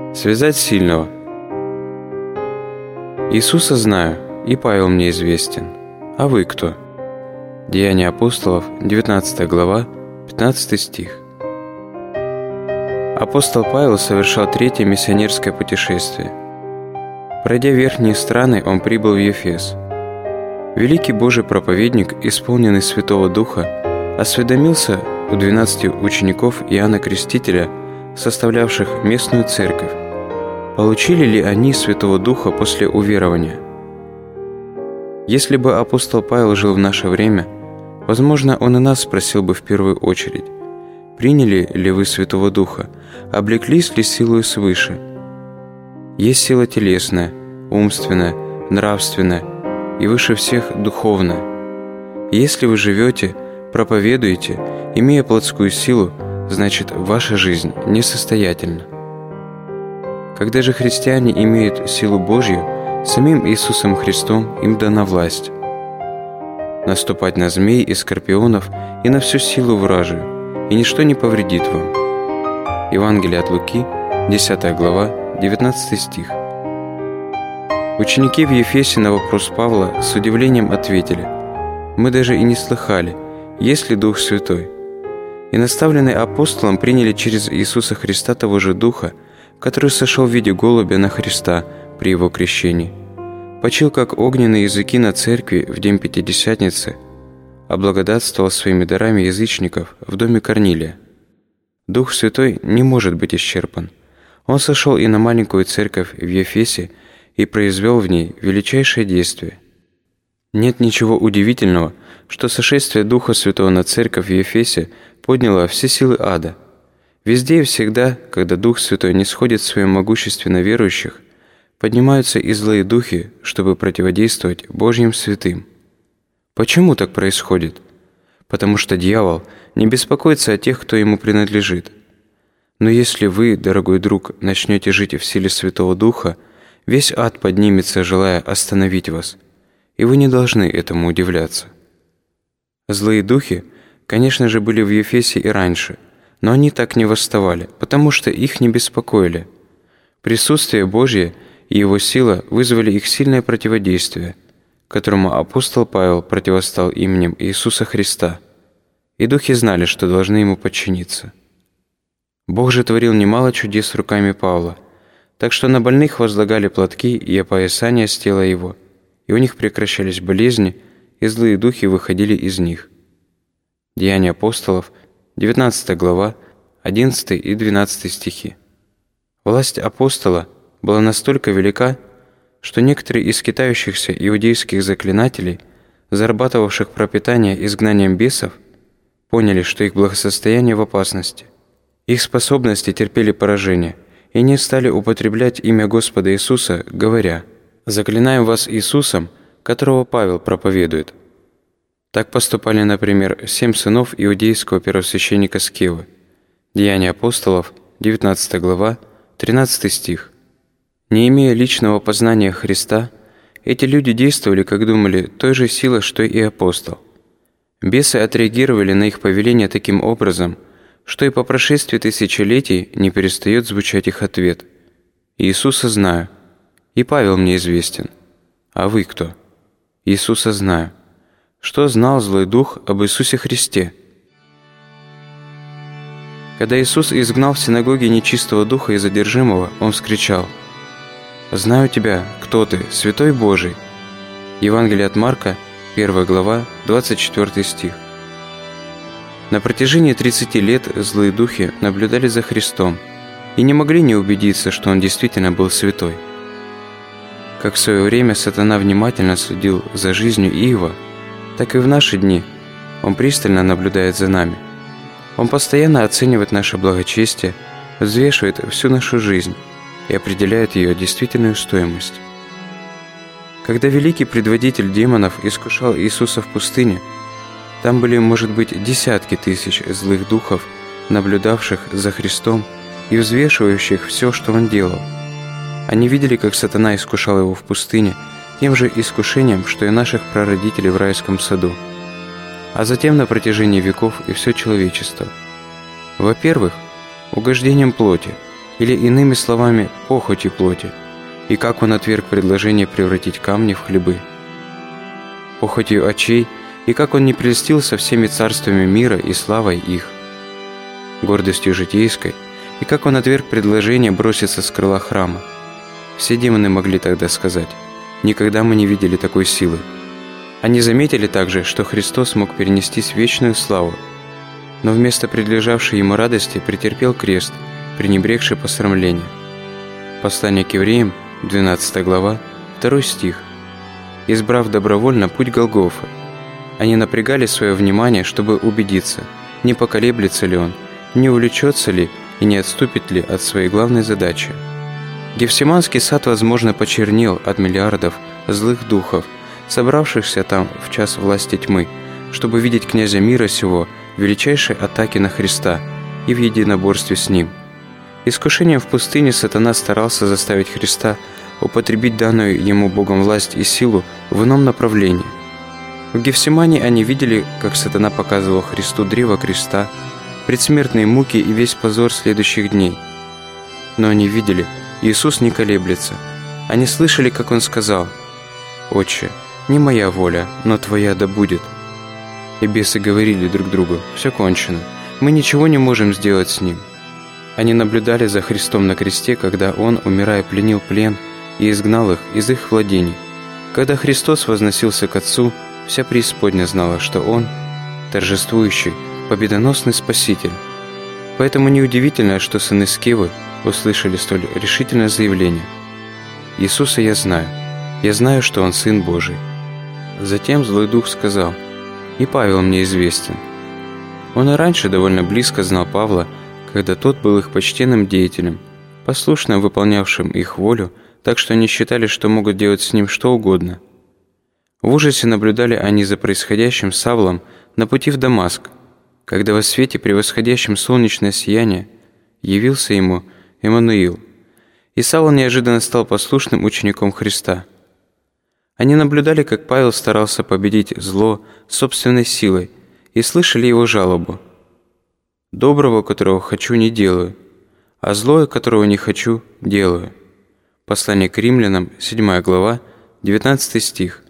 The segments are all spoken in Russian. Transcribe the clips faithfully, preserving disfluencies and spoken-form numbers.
Связать сильного. Иисуса знаю, и Павел мне известен. А вы кто? Деяния апостолов, девятнадцатая глава, пятнадцатый стих. Апостол Павел совершал третье миссионерское путешествие. Пройдя верхние страны, он прибыл в Ефес. Великий Божий проповедник, исполненный Святого Духа, осведомился у двенадцати учеников Иоанна Крестителя, составлявших местную церковь, получили ли они Святого Духа после уверования. Если бы апостол Павел жил в наше время, возможно, он и нас спросил бы в первую очередь: приняли ли вы Святого Духа, облеклись ли силою свыше? Есть сила телесная, умственная, нравственная и выше всех духовная. Если вы живете, проповедуете, имея плотскую силу, значит, ваша жизнь несостоятельна. Когда же христиане имеют силу Божью, самим Иисусом Христом им дана власть наступать на змей и скорпионов и на всю силу вражию, и ничто не повредит вам. Евангелие от Луки, десятая глава, девятнадцатый стих. Ученики в Ефесе на вопрос Павла с удивлением ответили: «Мы даже и не слыхали, есть ли Дух Святой». И наставленные апостолом приняли через Иисуса Христа того же Духа, который сошел в виде голубя на Христа при Его крещении, почил как огненные языки на церкви в день Пятидесятницы, облагодатствовал своими дарами язычников в доме Корнилия. Дух Святой не может быть исчерпан. Он сошел и на маленькую церковь в Ефесе и произвел в ней величайшее действие. Нет ничего удивительного, что сошествие Духа Святого на церковь в Ефесе подняло все силы ада. Везде и всегда, когда Дух Святой не сходит в своем могуществе на верующих, поднимаются и злые духи, чтобы противодействовать Божьим святым. Почему так происходит? Потому что дьявол не беспокоится о тех, кто ему принадлежит. Но если вы, дорогой друг, начнете жить в силе Святого Духа, весь ад поднимется, желая остановить вас, и вы не должны этому удивляться. Злые духи, конечно же, были в Ефесе и раньше, но они так не восставали, потому что их не беспокоили. Присутствие Божье и Его сила вызвали их сильное противодействие, которому апостол Павел противостал именем Иисуса Христа, и духи знали, что должны Ему подчиниться. Бог же творил немало чудес руками Павла, так что на больных возлагали платки и опоясания с тела его, и у них прекращались болезни, и злые духи выходили из них. Деяния апостолов, девятнадцатая глава, одиннадцатый и двенадцатый стихи. Власть апостола была настолько велика, что некоторые из скитающихся иудейских заклинателей, зарабатывавших пропитание изгнанием бесов, поняли, что их благосостояние в опасности. Их способности терпели поражение, и не стали употреблять имя Господа Иисуса, говоря: «Заклинаем вас Иисусом, которого Павел проповедует». Так поступали, например, семь сынов иудейского первосвященника Скевы. Деяния апостолов, девятнадцатая глава, тринадцатый стих. Не имея личного познания Христа, эти люди действовали, как думали, той же силой, что и апостол. Бесы отреагировали на их повеление таким образом, что и по прошествии тысячелетий не перестает звучать их ответ: «Иисуса знаю, и Павел мне известен. А вы кто?» «Иисуса знаю». Что знал злой дух об Иисусе Христе? Когда Иисус изгнал в синагоге нечистого духа и задержимого, Он вскричал: «Знаю тебя, кто ты, Святой Божий». Евангелие от Марка, первая глава, двадцать четвёртый стих. На протяжении тридцати лет злые духи наблюдали за Христом и не могли не убедиться, что Он действительно был святой. Как в свое время сатана внимательно следил за жизнью Иова, так и в наши дни Он пристально наблюдает за нами. Он постоянно оценивает наше благочестие, взвешивает всю нашу жизнь и определяет ее действительную стоимость. Когда великий предводитель демонов искушал Иисуса в пустыне, там были, может быть, десятки тысяч злых духов, наблюдавших за Христом и взвешивающих все, что Он делал. Они видели, как сатана искушал Его в пустыне тем же искушением, что и наших прародителей в райском саду, а затем на протяжении веков и все человечество. Во-первых, угождением плоти, или иными словами, похотью плоти, и как он отверг предложение превратить камни в хлебы. Похотью очей, и как он не прельстился всеми царствами мира и славой их. Гордостью житейской, и как он отверг предложение броситься с крыла храма. Все демоны могли тогда сказать: «Никогда мы не видели такой силы». Они заметили также, что Христос мог перенестись в вечную славу, но вместо предлежавшей ему радости претерпел крест, пренебрегший посрамление. Послание к евреям, двенадцатая глава, второй стих. Избрав добровольно путь Голгофы, они напрягали свое внимание, чтобы убедиться, не поколеблется ли он, не увлечется ли и не отступит ли от своей главной задачи. Гефсиманский сад, возможно, почернел от миллиардов злых духов, собравшихся там в час власти тьмы, чтобы видеть князя мира сего в величайшей атаке на Христа и в единоборстве с ним. Искушением в пустыне сатана старался заставить Христа употребить данную ему Богом власть и силу в ином направлении. В Гефсимании они видели, как сатана показывал Христу древо креста, предсмертные муки и весь позор следующих дней. Но они видели, Иисус не колеблется. Они слышали, как Он сказал: «Отче, не моя воля, но Твоя да будет». И бесы говорили друг другу: «Все кончено, мы ничего не можем сделать с Ним». Они наблюдали за Христом на кресте, когда Он, умирая, пленил плен и изгнал их из их владений. Когда Христос возносился к Отцу, вся преисподня знала, что Он – торжествующий, победоносный Спаситель. Поэтому неудивительно, что сыны Скевы услышали столь решительное заявление: «Иисуса я знаю, я знаю, что Он Сын Божий». Затем злой дух сказал: «И Павел мне известен». Он и раньше довольно близко знал Павла, когда тот был их почтенным деятелем, послушно выполнявшим их волю, так что они считали, что могут делать с ним что угодно. В ужасе наблюдали они за происходящим с Савлом на пути в Дамаск, когда во свете, превосходящем солнечное сияние, явился ему Эммануил, и Савл неожиданно стал послушным учеником Христа. Они наблюдали, как Павел старался победить зло собственной силой, и слышали его жалобу: «Доброго, которого хочу, не делаю, а злое, которого не хочу, делаю». Послание к римлянам, седьмая глава, девятнадцатый стих.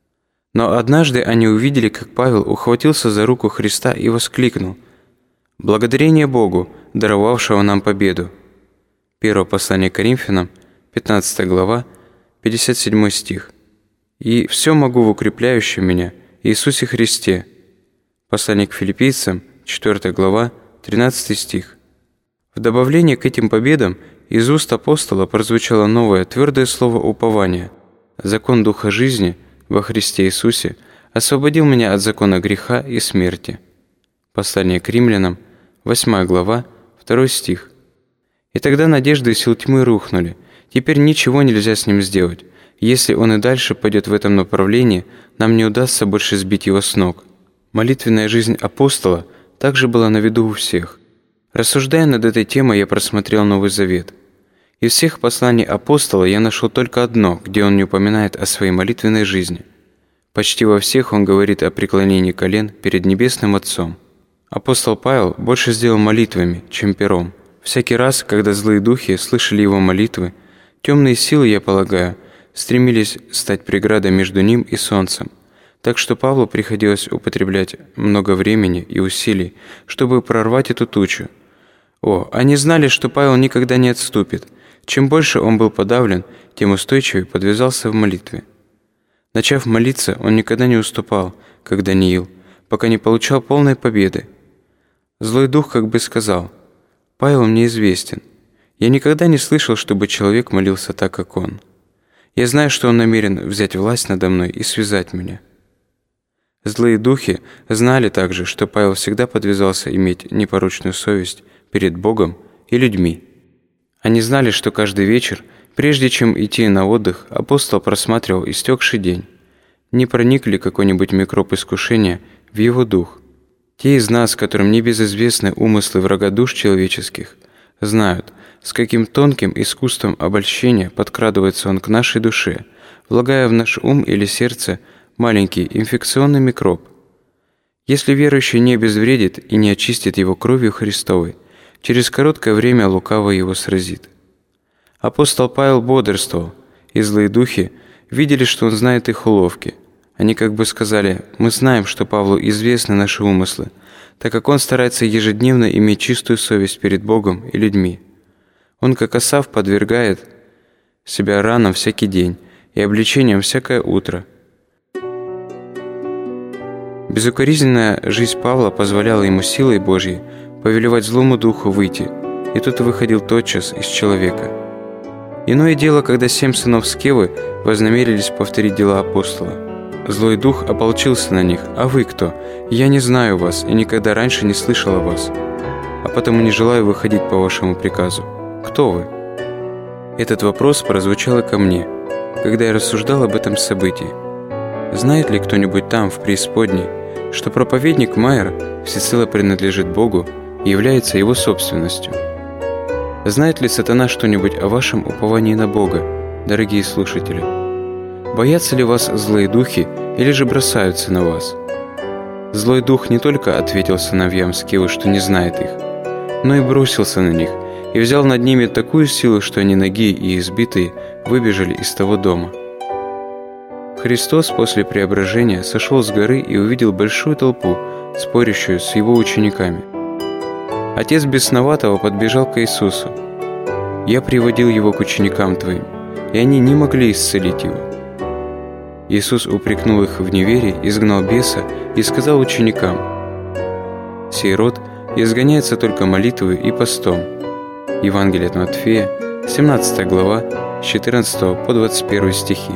Но однажды они увидели, как Павел ухватился за руку Христа и воскликнул: «Благодарение Богу, даровавшего нам победу». Первое послание к Коринфянам, пятнадцатая глава, пятьдесят седьмой стих. «И все могу в укрепляющем меня Иисусе Христе». Послание к Филиппийцам, четвёртая глава, тринадцатый стих. В добавление к этим победам из уст апостола прозвучало новое твердое слово упования: «Закон Духа жизни во Христе Иисусе освободил меня от закона греха и смерти». Послание к римлянам, восьмая глава, второй стих. И тогда надежды сил тьмы рухнули. Теперь ничего нельзя с ним сделать. Если он и дальше пойдет в этом направлении, нам не удастся больше сбить его с ног. Молитвенная жизнь апостола также была на виду у всех. Рассуждая над этой темой, я просмотрел Новый Завет. Из всех посланий апостола я нашел только одно, где он не упоминает о своей молитвенной жизни. Почти во всех он говорит о преклонении колен перед Небесным Отцом. Апостол Павел больше сделал молитвами, чем пером. Всякий раз, когда злые духи слышали его молитвы, темные силы, я полагаю, стремились стать преградой между ним и солнцем. Так что Павлу приходилось употреблять много времени и усилий, чтобы прорвать эту тучу. О, они знали, что Павел никогда не отступит. Чем больше он был подавлен, тем устойчивее подвязался в молитве. Начав молиться, он никогда не уступал, как Даниил, пока не получал полной победы. Злой дух как бы сказал: «Павел мне известен. Я никогда не слышал, чтобы человек молился так, как он. Я знаю, что он намерен взять власть надо мной и связать меня». Злые духи знали также, что Павел всегда подвязался иметь непорочную совесть перед Богом и людьми. Они знали, что каждый вечер, прежде чем идти на отдых, апостол просматривал истекший день. Не проник ли какой-нибудь микроб искушения в его дух? Те из нас, которым не безызвестны умыслы врага душ человеческих, знают, с каким тонким искусством обольщения подкрадывается он к нашей душе, влагая в наш ум или сердце маленький инфекционный микроб. Если верующий не обезвредит и не очистит его кровью Христовой, Через короткое время лукавый его сразит. Апостол Павел бодрствовал, и злые духи видели, что он знает их уловки. Они как бы сказали: «Мы знаем, что Павлу известны наши умыслы, так как он старается ежедневно иметь чистую совесть перед Богом и людьми. Он, как Осав, подвергает себя ранам всякий день и обличениям всякое утро». Безукоризненная жизнь Павла позволяла ему силой Божьей повелевать злому духу выйти, и тот выходил тотчас из человека. Иное дело, когда семь сынов Скевы вознамерились повторить дела апостола. Злой дух ополчился на них: «А вы кто? Я не знаю вас и никогда раньше не слышал о вас, а потому не желаю выходить по вашему приказу. Кто вы?» Этот вопрос прозвучал и ко мне, когда я рассуждал об этом событии. Знает ли кто-нибудь там, в преисподней, что проповедник Майер всецело принадлежит Богу и является его собственностью? Знает ли сатана что-нибудь о вашем уповании на Бога, дорогие слушатели? Боятся ли вас злые духи или же бросаются на вас? Злой дух не только ответил сыновьям Скевы, что не знает их, но и бросился на них и взял над ними такую силу, что они нагие и избитые выбежали из того дома. Христос после преображения сошел с горы и увидел большую толпу, спорящую с его учениками. Отец бесноватого подбежал к Иисусу. «Я приводил его к ученикам твоим, и они не могли исцелить его». Иисус упрекнул их в неверии, изгнал беса и сказал ученикам: «Сей род изгоняется только молитвою и постом». Евангелие от Матфея, семнадцатая глава, с четырнадцатого по двадцать первый стихи.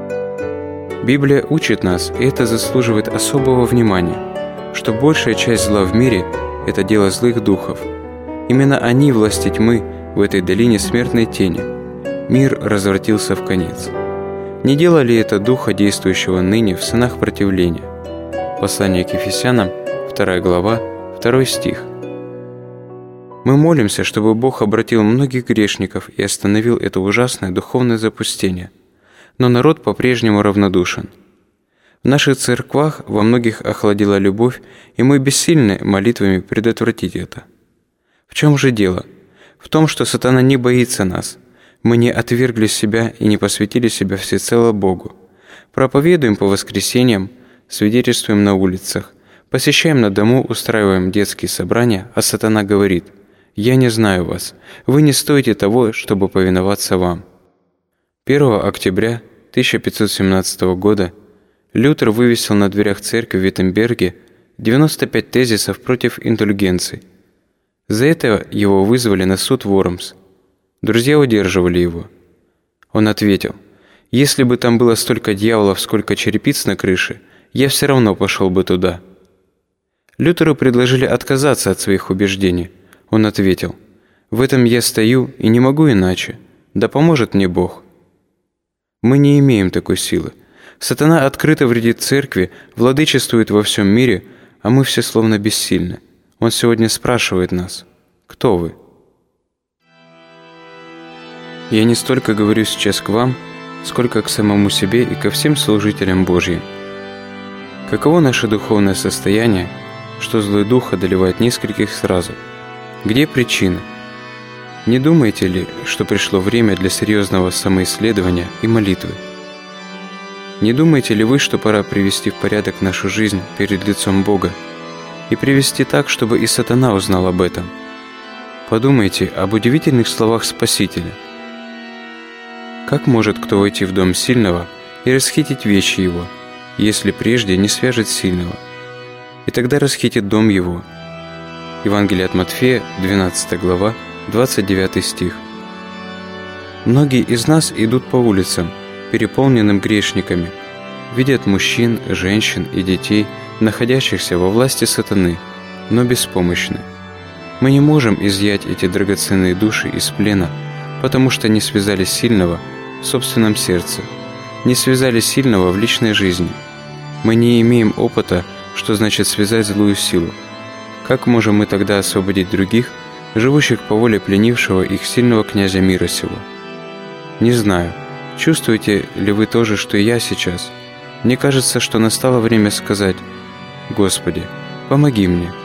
Библия учит нас, и это заслуживает особого внимания, что большая часть зла в мире – это дело злых духов. Именно они власти тьмы в этой долине смертной тени. Мир развратился в конец. Не дело ли это духа, действующего ныне в сынах противления? Послание к Ефесянам, вторая глава, второй стих. Мы молимся, чтобы Бог обратил многих грешников и остановил это ужасное духовное запустение. Но народ по-прежнему равнодушен. В наших церквах во многих охладила любовь, и мы бессильны молитвами предотвратить это. В чем же дело? В том, что сатана не боится нас. Мы не отвергли себя и не посвятили себя всецело Богу. Проповедуем по воскресеньям, свидетельствуем на улицах, посещаем на дому, устраиваем детские собрания, а сатана говорит: «Я не знаю вас, вы не стоите того, чтобы повиноваться вам». первого октября тысяча пятьсот семнадцатого года Лютер вывесил на дверях церкви в Виттенберге девяносто пять тезисов против индульгенций. За это его вызвали на суд в Вормс. Друзья удерживали его. Он ответил: «Если бы там было столько дьяволов, сколько черепиц на крыше, я все равно пошел бы туда». Лютеру предложили отказаться от своих убеждений. Он ответил: «В этом я стою и не могу иначе. Да поможет мне Бог». Мы не имеем такой силы. Сатана открыто вредит церкви, владычествует во всем мире, а мы все словно бессильны. Он сегодня спрашивает нас: «Кто вы?» Я не столько говорю сейчас к вам, сколько к самому себе и ко всем служителям Божьим. Каково наше духовное состояние, что злой дух одолевает нескольких сразу? Где причина? Не думаете ли, что пришло время для серьезного самоисследования и молитвы? Не думаете ли вы, что пора привести в порядок нашу жизнь перед лицом Бога и привести так, чтобы и сатана узнал об этом? Подумайте об удивительных словах Спасителя. Как может кто войти в дом сильного и расхитить вещи его, если прежде не свяжет сильного? И тогда расхитит дом его. Евангелие от Матфея, двенадцатая глава, двадцать девятый стих. Многие из нас идут по улицам, переполненным грешниками, видят мужчин, женщин и детей, находящихся во власти сатаны, но беспомощны. Мы не можем изъять эти драгоценные души из плена, потому что не связали сильного в собственном сердце, не связали сильного в личной жизни. Мы не имеем опыта, что значит связать злую силу. Как можем мы тогда освободить других, живущих по воле пленившего их сильного князя мира сего? Не знаю, чувствуете ли вы то же, что и я сейчас? Мне кажется, что настало время сказать: «Господи, помоги мне».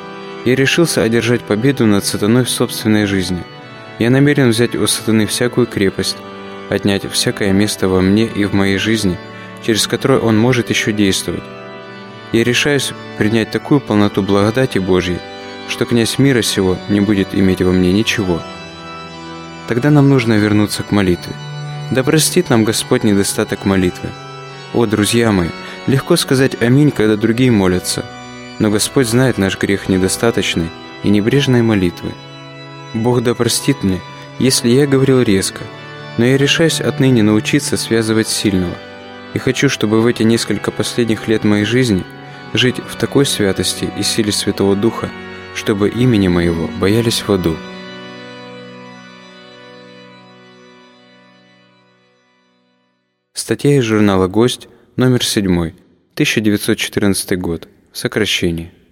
Я решился одержать победу над сатаной в собственной жизни. Я намерен взять у сатаны всякую крепость, отнять всякое место во мне и в моей жизни, через которое он может еще действовать. Я решаюсь принять такую полноту благодати Божьей, что князь мира сего не будет иметь во мне ничего. Тогда нам нужно вернуться к молитве. Да простит нам Господь недостаток молитвы. О, друзья мои, легко сказать «Аминь», когда другие молятся, но Господь знает наш грех недостаточной и небрежной молитвы. Бог да простит мне, если я говорил резко, но я решаюсь отныне научиться связывать сильного, и хочу, чтобы в эти несколько последних лет моей жизни жить в такой святости и силе Святого Духа, чтобы имени моего боялись в аду. Статья из журнала «Гость», номер седьмой, тысяча девятьсот четырнадцатый год, сокращение.